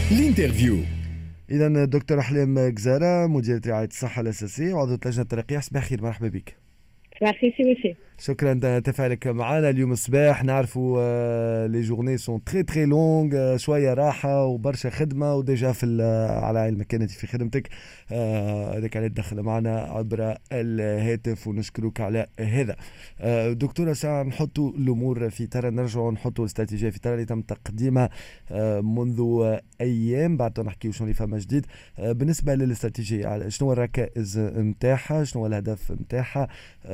الانترفيو. إذا الدكتور أحلام جزارة مدير رعاية الصحة الأساسية وعضو لجنة الترقية. صباح الخير، مرحبا بك. صباح الخير سي وسيم. شكرا تفاعلك معنا اليوم الصباح. نعرفوا لي جورني سون تري لونغ، شويه راحه وبرشا خدمه وديجا على علمك كانت في خدمتك. هذاك على الدخل معنا عبر الهاتف ونشكرك على هذا. دكتوره، ساعه نحطوا الامور في ترى، نرجعوا نحطوا الاستراتيجيه في ترى اللي تم تقديمها منذ ايام. بعد نحكيو شنو اللي فما جديد بالنسبه للاستراتيجيه، شنو الركائز نتاعها، شنو الهدف نتاعها،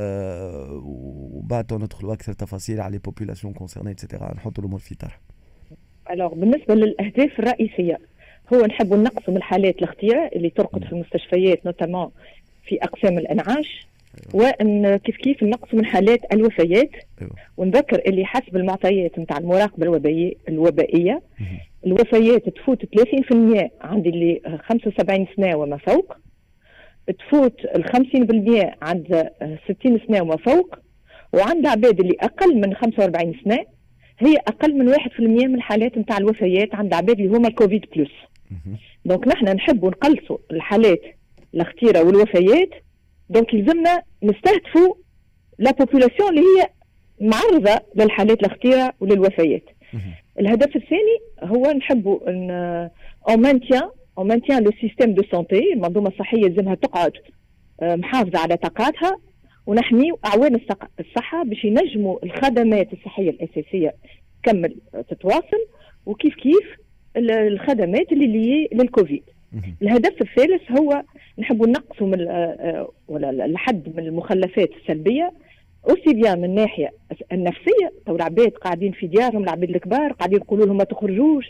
وبعد ندخلوا اكثر تفاصيل على البوبولاسيون كونسيرني اتسيتيرا. نحطوا الامور في طرح. بالنسبه للاهداف الرئيسيه، هو نحب نقسم الحالات الاختيار اللي ترقد في المستشفيات نوتامون في اقسام الانعاش، وان كيف نقسم من حالات الوفيات. ونذكر اللي حسب المعطيات نتاع المراقبه الوبائيه الوفيات تفوت 30% عند اللي 75 سنه وما فوق، تفوت 50% عند 60 سنة وما فوق، وعند عباد اللي أقل من 45 سنة هي أقل من 1% من الحالات نتاع الوفيات عند عباد اللي هما الكوفيد بلس. دونك نحن نحب نقلصوا الحالات الاختيرة والوفيات، دونك يلزمنا نستهدفوا لا بوبولاسيون اللي هي معرضة للحالات الاختيرة وللوفيات. الهدف الثاني هو نحبوا on maintient le système de santé. المنظومة الصحية لازمها تقعد محافظة على طاقاتها، ونحميو أعوان الصحة باش ينجموا الخدمات الصحية الأساسية تكمل تتواصل، وكيف الخدمات اللي للكوفيد. الهدف الثالث هو نحبوا نقصوا من الحد من المخلفات السلبية، أوسي بيان من الناحية النفسية. تو العباد قاعدين في ديارهم، العباد الكبار قاعدين يقولوا لهم ما تخرجوش،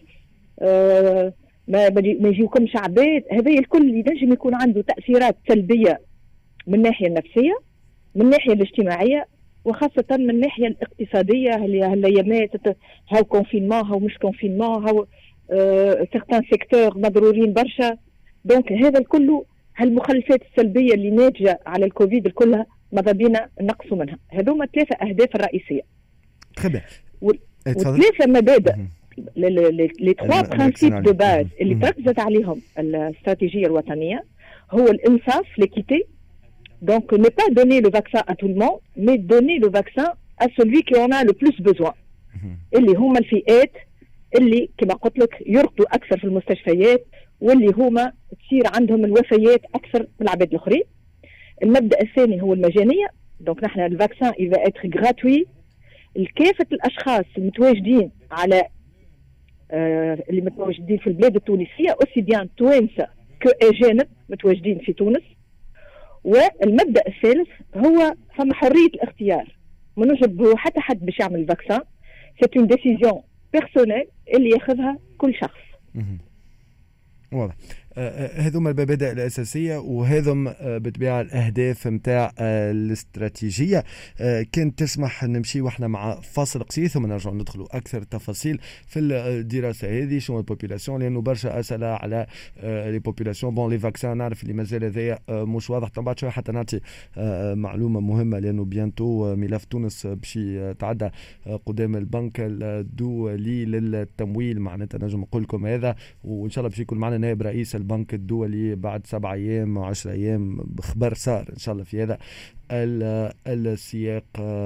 ما يجيوكمش عباد. هذا الكل ينجم يكون عنده تأثيرات سلبية من الناحية النفسية، من الناحية الاجتماعية، وخاصة من الناحية الاقتصادية. هالايامات هاو كونفينمون هاو مش كونفينمون هاو سيغتان سيكتور مضرورين برشا. دونك هذا الكل، هالمخلفات السلبية اللي ناتجة على الكوفيد الكلها ماذا بينا نقصوا منها. هذوما 3 أهداف الرئيسية و3 مبادئ. les 3 principes de base اللي تركزت عليهم الاستراتيجية الوطنية هو الإنصاف، l'équité. Donc ne pas donner le vaccin à tout le monde, mais donner le vaccin à celui qui en a le plus besoin. اللي هما الفئات اللي كما قلت لك يرقدوا أكثر في المستشفيات، واللي هما تصير عندهم الوفيات أكثر من العباد الآخرين. المبدأ الثاني هو المجانية. دونك نحن الفاكسان il va être gratuit لكافة الأشخاص المتواجدين على اللي متواجدين في البلاد التونسية، أوسي بيان توانسة كأجانب متواجدين في تونس. والمبدأ الثالث هو فما حرية الاختيار، ما نجبروا حتى حد باش يعمل الفاكسان. سيت اون ديسيزيون بيرسونيل اللي ياخذها كل شخص. واضح. هذوما المبادئ الأساسية وهذم بطبيعة الأهداف متاع الاستراتيجية. كان تسمح نمشي واحنا مع فاصل قصير ثم نرجع ندخلوا أكثر تفاصيل في الدراسة هذه. شنو البوبولاسيون، لأنه برشا أسئلة على لي بوبولاسيون. بون لي فاكسان نعرف اللي مازال هذايا مش واضح. بعد شوية حتى نعطي معلومة مهمة، لأنه بيانتو ملف تونس باش يتعدى قدام البنك الدولي للتمويل. معناتها نجم نقول لكم هذا، وإن شاء الله باش يكون معنا نائب رئيس البنك الدولي بعد 7 أيام و 10 أيام بخبر صار إن شاء الله في هذا السياق،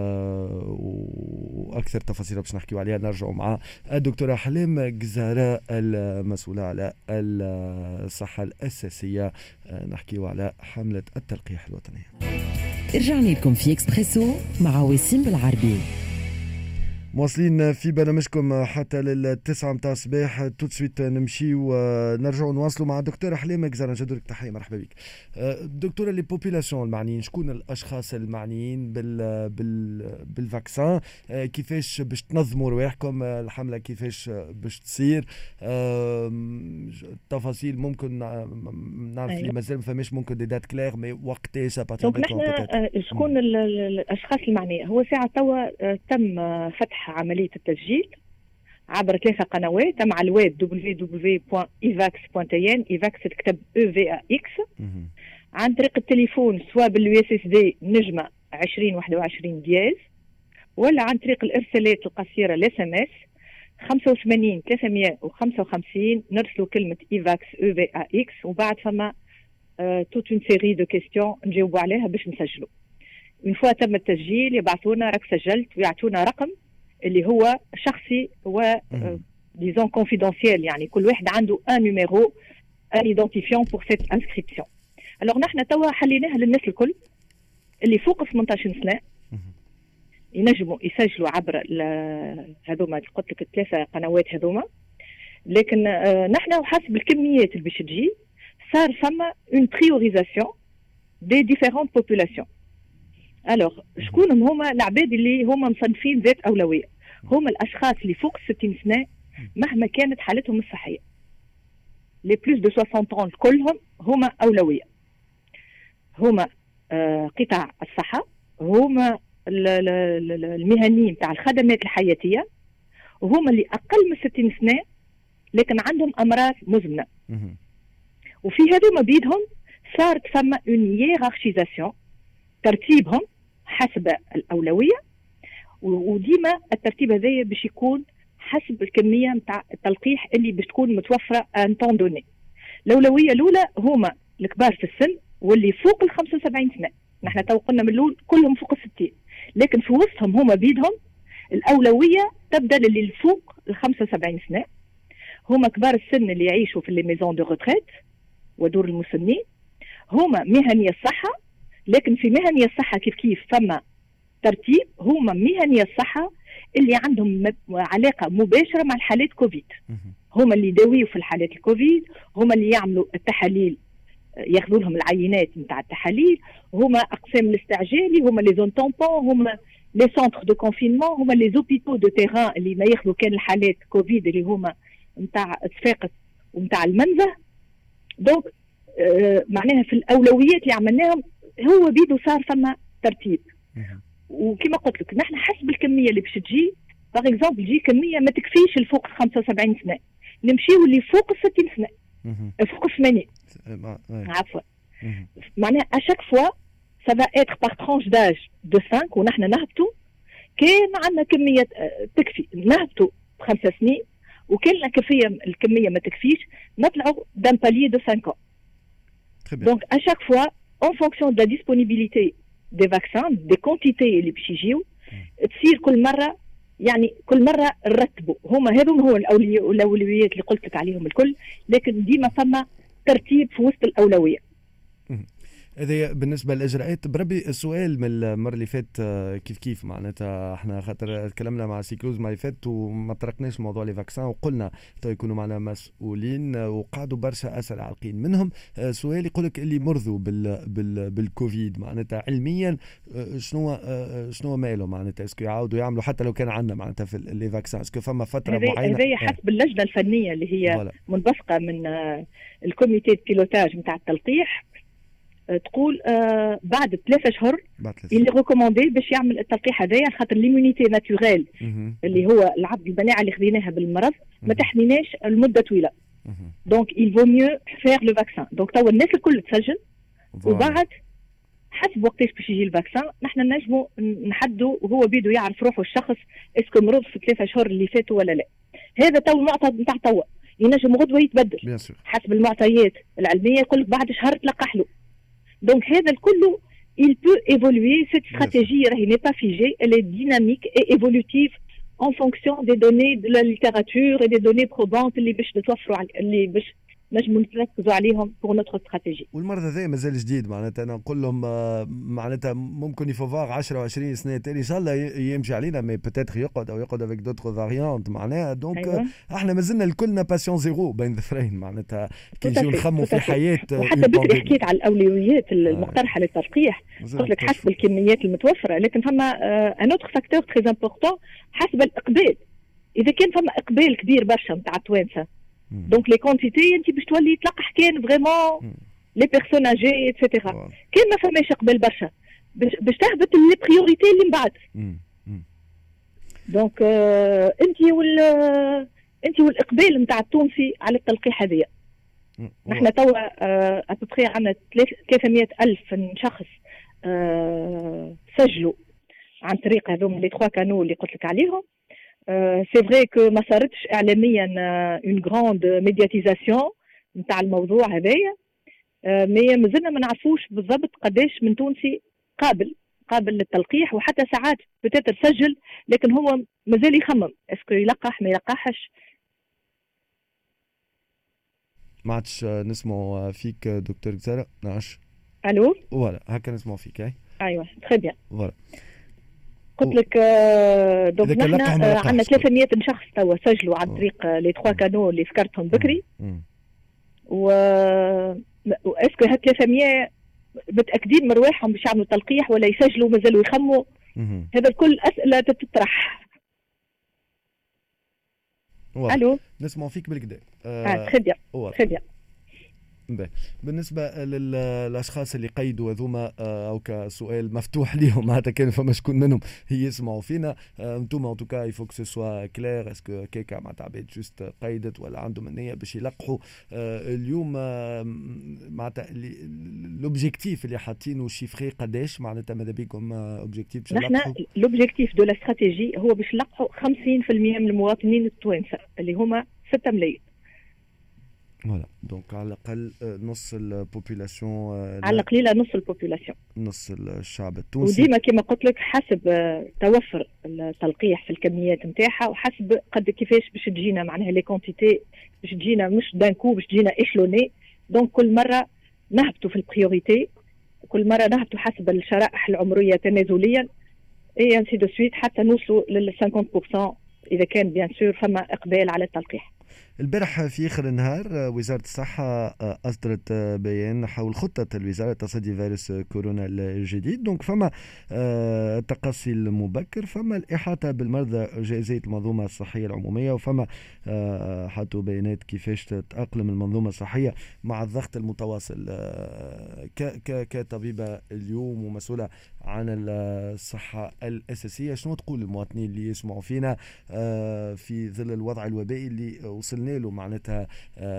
وأكثر تفاصيل باش نحكيو عليها. نرجعوا مع الدكتورة أحلام جزارة المسؤولة على الصحة الأساسية، نحكيو على حملة التلقيح الوطنية. رجعنا لكم في إكسبريسو مع وسيم بالعربي. مواصلين في برنامجكم حتى لل9 متاع الصباح. تو سويت نمشي ونرجعوا نواصلوا مع الدكتور أحلام جزارة. نجدولك تحية، مرحبا بك دكتورة. لي بوبولاسيون المعنيين، شكون الأشخاص المعنيين بالفاكسان؟ كيفاش باش تنظموا رواحكم الحملة، كيفاش باش تصير؟ تفاصيل ممكن نعرف اللي مازال ما فماش ممكن دي دات كلير، مي وقتاش دونك نحن شكون الأشخاص المعنية؟ هو ساعة توا تم فتح عملية التسجيل عبر 3 قنوات مع الويب www.evax.tn. evax تكتب EVAX. عن طريق التليفون سواء باليو اس اس دي نجمة 2021 دياز، ولا عن طريق الارسالات القصيرة الاس ام اس 85 355 نرسلوا كلمه ايفاكس او في ا اكس، وبعد فما توت اون سيري دو كيستيون نجاوبوا عليها باش نسجلوا. من فوا تم التسجيل يبعثونا راك سجلت ويعطونا رقم اللي هو شخصي و ديزون كونفيدونسيال، يعني كل واحد عنده ان نيميرو ان ايدونتيفيون بور سيت انسكريبسيون. الوغ نحن توا حليناها للناس الكل اللي فوق 18 سنه ينجموا يسجلوا عبر هذوما قلت لك الثلاثه قنوات هذوما، لكن نحن وحسب الكميات اللي باش تجي صار فما اون بريوريزاسيون دي ديفيرونت بوبولاسيون. الوغ شكون هما العباد اللي هما مصنفين ذات اولويه؟ هما الاشخاص اللي فوق 60 سنه مهما كانت حالتهم الصحيه، لي بلوس دو 60 طون كلهم هما اولويه. هما قطاع الصحه، هما المهنيين تاع الخدمات الحياتيه، وهما اللي اقل من 60 سنه لكن عندهم امراض مزمنه. وفي هذوما بيدهم صارت فما اون هيرارشيزاسيون، ترتيبهم حسب الاولويه، وديما الترتيب هذايا باش يكون حسب الكميه نتاع التلقيح اللي باش تكون متوفره ان طون دوني. الاولويه الاولى هما الكبار في السن واللي فوق ال 75 سنه. نحن تو قلنا من الاول كلهم فوق ال 60، لكن في وسطهم هما بيدهم الاولويه تبدا للي فوق ال 75 سنه. هما كبار السن اللي يعيشوا في لي ميزون دو روتريت ودور المسنين، هما مهني الصحه، لكن في مهني الصحه كيف فما ترتيب. هما مهني الصحه اللي عندهم علاقه مباشره مع الحالات كوفيد، هما اللي يداويوا في الحالات الكوفيد، هما اللي يعملوا التحاليل، ياخذوا لهم العينات نتاع التحاليل، هما اقسام الاستعجالي، هما لي زون تامبون، هما لي سونتر دو كونفينمون، هما لي زوبيتو دو تيران اللي ما ياخذوا كان الحالات كوفيد اللي هما نتاع الصفاقس ونتاع المنزه. دونك معناها في الاولويات اللي عملناهم هو بيدو صار فما ترتيب. وكما قلت لك نحن حسب الكميه اللي باش تجي، باغ اكزومبل تجي كميه ما تكفيش الفوق 75 سنه، نمشيو اللي فوق 60 سنه، فوق 80 عفوا. معناها اشاك فوا سا فا اتر باغ ترونش داج دو 5، ونحن نهبطوا كان عندنا كميه تكفي نهبطوا ب5 سنين، وكان الكميه ما تكفيش نطلعوا دان باليي دو 5 ans. دونك اشاك فوا en fonction de la disponibilité des vaccins des quantités اللي باش يجيو تصير كل مره، يعني كل مره نرتبوا. هما هذوم هو الاولويات اللي قلت لك عليهم الكل، لكن ديما فما ترتيب في وسط الاولويه. هذا بالنسبه للاجراءات. بربي السؤال من المره اللي فات كيف معناتها احنا خاطر تكلمنا مع سيكلوز ما اللي فات وما طرقناش موضوع لي فاكسان، وقلنا تو يكونوا معنا مسؤولين وقعدوا برشا اسئله عالقين منهم. سؤال يقول لك اللي مرضوا بالكوفيد معناتها علميا شنو ماله معناتها، اسكو يعاودوا يعملوا حتى لو كان عندنا معناتها في لي فاكسان، اسكو فما فتره معينه؟ هذه حسب اللجنه الفنيه اللي هي منبثقه من الكوميتي بيلوتاج نتاع التلقيح، تقول بعد 3 أشهر اللي ريكوموندي باش يعمل التلقيح هذايا، خاطر ليمونيتي ناتوريل اللي هو العبد المناعه اللي خذيناها بالمرض ما تحميناش المده طويله. دونك il vaut mieux faire le vaccin. دونك توا الناس الكل تسجل، وبعد حسب وقتاش باش يجي الفاكسان نحن نجموا نحدوا، وهو بيدو يعرف روحه الشخص اسكو مرض في 3 أشهر اللي فاتوا ولا لا. هذا تو المعطى نتاع توا، ينجم غدوه يتبدل حسب المعطيات العلميه، يقول لك بعد شهر تلقح له. Donc, il peut évoluer. Cette stratégie n'est pas figée, elle est dynamique et évolutive en fonction des données de la littérature et des données probantes اللي باش نجموا نركزوا عليهم pour notre stratégie. والمرض هذا مازال جديد معناتها، انا نقول لهم معناتها ممكن يفوفار 10 و20 سنه تاني ان شاء الله يمشي علينا، مي بوتيتر يقعد افيك دوتر فاريانت معناها. دونك احنا مازلنا الكلنا باسيون زيرو بين ذفرين معناتها كي نجيو نخموا في حياه. وحتى بكري حكيت على الاولويات المقترحه للتلقيح، قلت لك حسب الكميات المتوفره، لكن فما ان اوتر فاكتور تري امبورطون حسب الاقبال. اذا كان فما اقبال كبير برشا نتاع التوانسه، دونك لي كونتيتي انت باش تولي تلقح كان فريمون لي بيرسون اجي اتسيتيرا. كان ما فماش اقبال برشا باش تهبط لي بريوريتي اللي من بعد. دونك انت والاقبال نتاع التونسي على التلقيح هذايا. نحن توا ابوبخي عندنا 300,000 شخص سجلوا عن طريق هذوم لي 3 كانو اللي قلت لك عليهم. سي فري كو ما صارتش اعلاميا اون غراند ميدياتيزاسيون نتاع الموضوع هذايا، مي مازلنا ما نعرفوش بالضبط قداش من تونسي قابل للتلقيح، وحتى ساعات بتاتر سجل لكن هو مازال يخمم اسكو يلقح ما يلقحش. ما عادش نسمعوا فيك دكتور جزارة. نعش الو فوالا هكا نسمعوا فيك. ايوه تري بيان. فوالا قلت لك دونك نحن عندنا 300 شخص توا سجلوا عن طريق لي 3 كانو اللي ذكرتهم بكري. و اسكو هاد 300 متاكدين مرواحهم باش يعملوا تلقيح ولا يسجلوا مازالوا يخموا؟ هذا الكل اسئله تطرح. الو نسمعوا فيك بالكدا. تري بيان تري بيان. بالنسبة للأشخاص اللي قيدوا هذوما أو كسؤال مفتوح ليهم معناتها كان فما شكون منهم يسمعوا فينا انتوما ان توكا يفوك سو سوا كلير اسكو كيكا معناتها عباد جوست قيدت ولا عندهم النية باش يلقحوا اليوم معناتها لوبجيكتيف اللي حاطينه شيفري قداش معناتها ماذا بيكم اوبجيكتيف باش يلقحوا؟ نحن لوبجيكتيف دو لا استراتيجي هو باش يلقحوا 50% من المواطنين التوانسة اللي هما 6 ملايين. فوالا دونك على الاقل نص البوبولاسيون، على القليله نص البوبولاسيون، نص الشعب التونسي. وديما كما قلت لك حسب توفر التلقيح في الكميات نتاعها وحسب قد كيفاش باش تجينا معناها لي كونتيتي باش تجينا مش دانكو باش تجينا ايشلوني. دونك كل مره نهبطوا في البريوريتي، كل مره نهبطوا حسب الشرائح العمريه تنازليا اي انسي دو سويت حتى نوصلوا لل 50% اذا كان بيان سور فما اقبال على التلقيح. البارح في آخر النهار وزارة الصحة أصدرت بيان حول خطة الوزارة تصدي فيروس كورونا الجديد. دونك فما التقصي المبكر، فما الإحاطة بالمرضى، جاهزية المنظومة الصحية العمومية، وفما حطوا بيانات كيفاش تتأقلم المنظومة الصحية مع الضغط المتواصل. كطبيبة اليوم ومسؤولة عن الصحة الأساسية، شنو تقول للمواطنين اللي يسمعوا فينا في ظل الوضع الوبائي اللي وصلنا له معناتها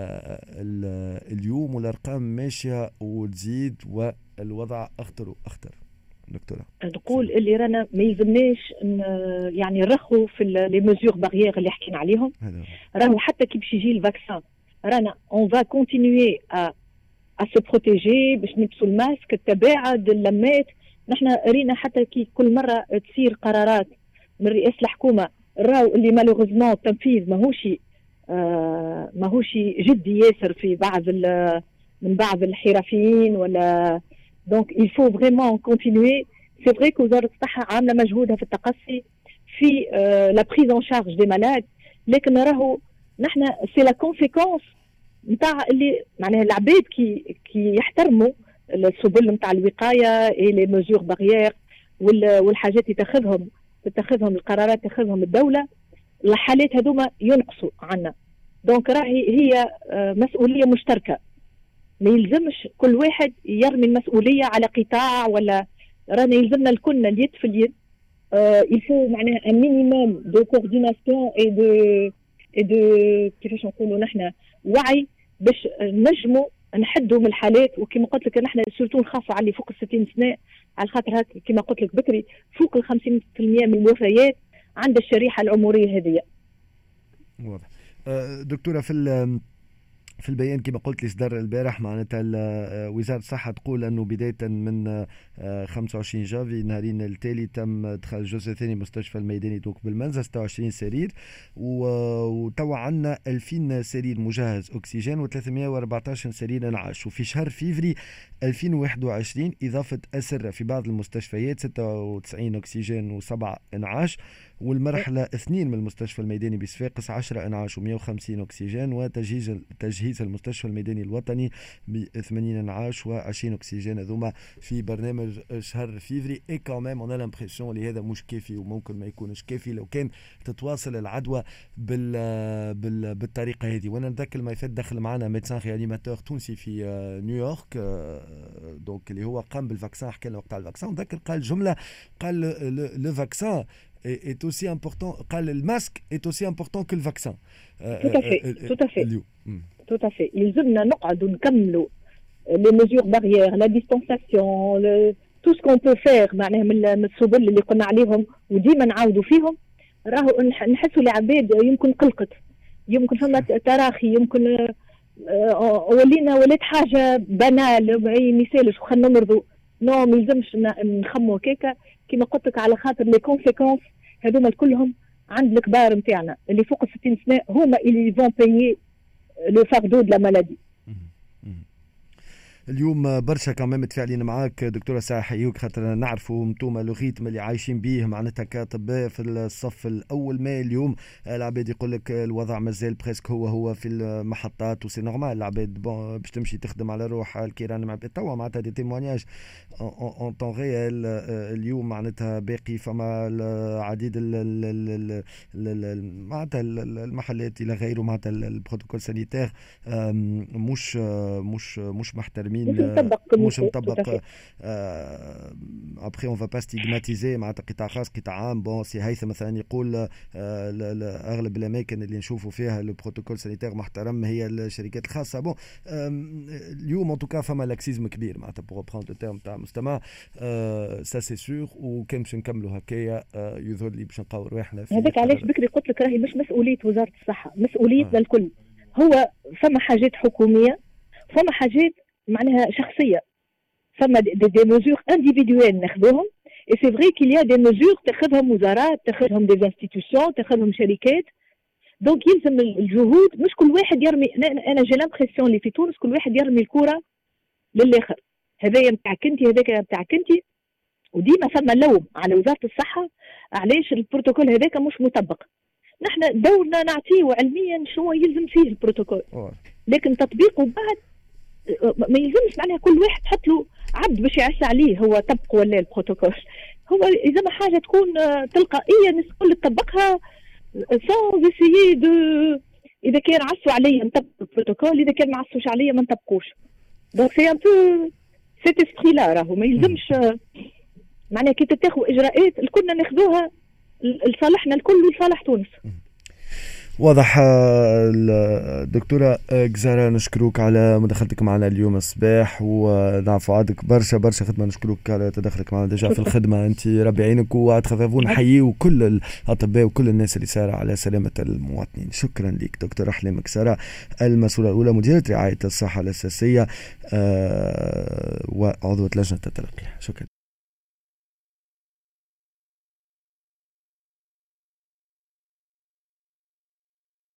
اليوم والارقام ماشيه وتزيد والوضع اخطر واخطر؟ دكتوره نقول اللي رانا ما يلزمناش يعني نرخوا في لي ميزور باريير اللي حكينا عليهم. راهو حتى كي باش يجي الفاكسان رانا اون فا كونتينيوي ا سو بروتيجي باش نلبسوا الماسك، التباعد، اللمات. نحن رينا حتى كي كل مره تصير قرارات من رئاسه الحكومه راهو اللي مالوغوزمون التنفيذ ماهوش جدي ياسر في من بعض الحرفيين ولا. دونك il faut vraiment continuer. c'est vrai que وزارة الصحة عاملة مجهودها في التقصي في la prise en charge des malades، لكن راهو نحن c'est la conséquence نتاع اللي معناها العباد كي يحترموا السبل نتاع الوقاية et les mesures barrières والحاجات اللي تتخذهم القرارات تاخذهم الدولة، الحالات هذوما ينقصوا عنا. دونك راهي هي مسؤولية مشتركة، ما يلزمش كل واحد يرمي المسؤولية على قطاع ولا. رانا يلزمنا الكلنا اليد في اليد. il faut معناها un minimum de coordination et de كيفاش نقولوا نحن وعي باش نجموا نحدوا من الحالات. وكما قلت لك نحن سورتو نخافوا على اللي فوق 60 سنة، على خاطر هكا كما قلت لك بكري فوق 50% من الوفيات عند الشريحة العمرية هذه. واضح. دكتورة في البيان كما قلت لي صدر البارح معناتها وزارة الصحة تقول أنه بداية من 25 جافي نهارين التالي تم إدخال الجزء الثاني مستشفى الميداني دوك بالمنزل 26 سرير، وتوا عندنا 2000 سرير مجهز أكسجين و314 سرير انعاش. وفي شهر فيفري 2021 إضافة أسرة في بعض المستشفيات 96 أكسجين و7 انعاش، والمرحلة 2 من المستشفى الميداني بصفاقس 10 انعاش و150 أكسجين، وتجهيز المستشفى الميداني الوطني ب 80 انعاش و20 أكسجين. هذوما في برنامج شهر فيفري. اي كوميم اون لامبرسيون اللي هذا مش كافي وممكن ما يكونش كافي لو كان تتواصل العدوى بالطريقة هذه. وانا نذكر ما يفات دخل معنا ميدسان ريانيماتور تونسي في نيويورك دونك اللي هو قام بالفاكسان، حكى لنا وقت على الفاكسان ذكر قال جملة، قال لو فاكسان est aussi important, le masque est aussi important que le vaccin. Tout à fait. يلزمنا نقعدوا نكملوا les mesures barrières, la distanciation, tout ce qu'on peut faire معناها من السبل اللي قلنا عليهم وديما نعاودوا فيهم. راهو نحسوا العباد يمكن قلقت، يمكن فما تراخي، يمكن ولات حاجه بنال اي مثالش خلينا نمرضوا. نو ما يلزمش نخموا كيكا كيما قلت لك، على خاطر لي كونسيكونس هذوما كلهم عند الكبار نتاعنا اللي فوق 60 سنه، هما اللي فون بايي لو فاردو دو لا مالادي. اليوم برشا كمان متفاعلين معاك دكتوره ساعه، حيوك خاطر نعرفوا انتم الريتم اللي عايشين به معناتها كاطباء في الصف الاول. ما اليوم العباد يقول لك الوضع مازال بريسك هو في المحطات، وسي نورمال العباد باش تمشي تخدم على روحها الكيران مع توا معناتها دي تيمونياج اون طون ريال. اليوم معناتها باقي فما العديد معناتها المحلات الى غيره، معناتها البروتوكول سانيتير مش محترمين، مش مطبق. ابخي اون فا با ستيغماتيزي معناتها قطاع خاص قطاع عام. بون سي هيثم مثلا يقول اغلب الاماكن اللي نشوفوا فيها البروتوكول سانيتير محترم هي الشركات الخاصه. بون اليوم ان توكا فما لاكسيزم كبير معناتها بور بروند التيرم تاع المستمع، سا سي سور. وكان باش نكملوا هكايا يظهر لي باش نقاو رواحنا في هذاك. علاش بكري قلت لك راهي مش مسؤوليه وزاره الصحه، مسؤوليتنا الكل. هو فما حاجات حكوميه، فما حاجات معناها شخصيه، فما دي ميزور انديفيدويل ناخذوهم. اي سي فري كيل يا دي ميزور تاخذهم وزارات، تاخذهم دي انستيتيوشن، تاخذهم شركات. دونك يلزم الجهود، مش كل واحد يرمي. انا جي لامبرسيون اللي في تونس كل واحد يرمي الكره للاخر، هذايا نتاعك انت، هذاك نتاعك انت. وديما فما لوم على وزاره الصحه علاش البروتوكول هذاك مش مطبق. نحن دورنا نعطيه علميا شنو يلزم فيه البروتوكول، لكن تطبيقه بعد ما يلزمش. معناها كل واحد حط له عبد باش يعس عليه هو طبق ولا البروتوكول. هو اذا ما حاجه تكون تلقائيه الناس الكل تطبقها سون اسيي دو. اذا كان عسوا عليا نطبق البروتوكول، اذا كان ما عسوش عليا ما نطبقوش. دونك سي ان بو سيت اسبري لا. راهو ما يلزمش معناها كي تتاخذوا اجراءات الكلنا ناخذوها لصالحنا الكل ولصالح تونس. واضح. الدكتورة جزارة نشكروك على مداخلتك معنا اليوم الصباح، ونعرفوا عندك برشا خدمة. نشكروك على تدخلك معنا ديجا في الخدمة. انت ربي يعينك واتخفافون. نحييو كل الأطباء وكل الناس اللي سارة على سلامة المواطنين. شكرا لك دكتورة أحلام جزارة، المسؤولة الأولى مديرة رعاية الصحة الأساسية وعضوة لجنة التلقيح. شكرا.